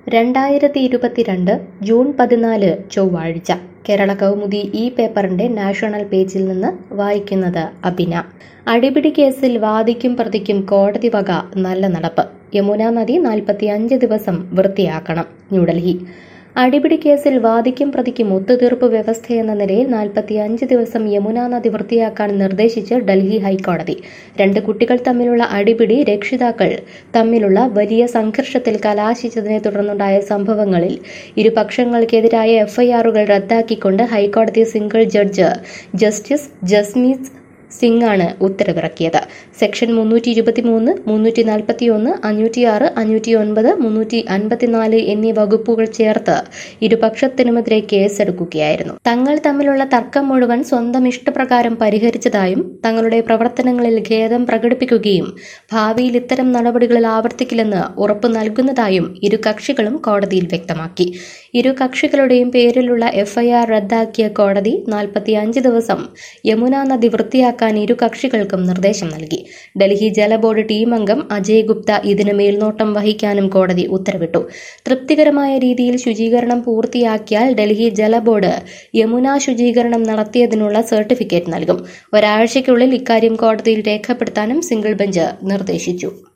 2022 June 14 ചൊവ്വാഴ്ച കേരള കൗമുദി ഈ പേപ്പറിന്റെ നാഷണൽ പേജിൽ നിന്ന് വായിക്കുന്നത് അബിന. അടിപിടി കേസിൽ വാദിക്കും പ്രതിക്കും കോടതി വക നല്ല നടപ്പ്. യമുന നദി 45 ദിവസം വൃത്തിയാക്കണം. ന്യൂഡൽഹി. അടിപിടി കേസിൽ വാദിക്കും പ്രതിക്കും ഒത്തുതീർപ്പ് വ്യവസ്ഥയെന്ന നിലയിൽ 45 ദിവസം യമുന നദി വൃത്തിയാക്കാൻ നിർദ്ദേശിച്ച് ഡൽഹി ഹൈക്കോടതി. 2 കുട്ടികൾ തമ്മിലുള്ള അടിപിടി രക്ഷിതാക്കൾ തമ്മിലുള്ള വലിയ സംഘർഷത്തിൽ കലാശിച്ചതിനെ തുടർന്നുണ്ടായ സംഭവങ്ങളിൽ ഇരുപക്ഷങ്ങൾക്കെതിരായ എഫ്ഐആറുകൾ റദ്ദാക്കിക്കൊണ്ട് ഹൈക്കോടതി single judge justice Jasmeet Singh ആണ് ഉത്തരവിറക്കിയത്. സെക്ഷൻ 323, 341, 506, 509, 354 എന്നീ വകുപ്പുകൾ ചേർത്ത് ഇരുപക്ഷത്തിനുമെതിരെ കേസെടുക്കുകയായിരുന്നു. തങ്ങൾ തമ്മിലുള്ള തർക്കം മുഴുവൻ സ്വന്തം ഇഷ്ടപ്രകാരം പരിഹരിച്ചതായും തങ്ങളുടെ പ്രവർത്തനങ്ങളിൽ ഖേദം പ്രകടിപ്പിക്കുകയും ഭാവിയിൽ ഇത്തരം നടപടികളിൽ ആവർത്തിക്കില്ലെന്ന് ഉറപ്പു നൽകുന്നതായും ഇരു കക്ഷികളും കോടതിയിൽ വ്യക്തമാക്കി. ഇരു കക്ഷികളുടെയും പേരിലുള്ള എഫ്ഐആർ റദ്ദാക്കിയ കോടതി 45 ദിവസം യമുന നദി വൃത്തിയാക്കാൻ ഇരു കക്ഷികൾക്കും നിർദ്ദേശം നൽകി. ഡൽഹി ജലബോർഡ് ടീം അംഗം അജയ് ഗുപ്ത ഇതിന് മേൽനോട്ടം വഹിക്കാനും കോടതി ഉത്തരവിട്ടു. തൃപ്തികരമായ രീതിയിൽ ശുചീകരണം പൂർത്തിയാക്കിയാൽ ഡൽഹി ജലബോർഡ് യമുന ശുചീകരണം നടത്തിയതിനുള്ള സർട്ടിഫിക്കറ്റ് നൽകും. ഒരാഴ്ചയ്ക്കുള്ളിൽ ഇക്കാര്യം കോടതിയിൽ രേഖപ്പെടുത്താനും സിംഗിൾ ബെഞ്ച് നിർദ്ദേശിച്ചു.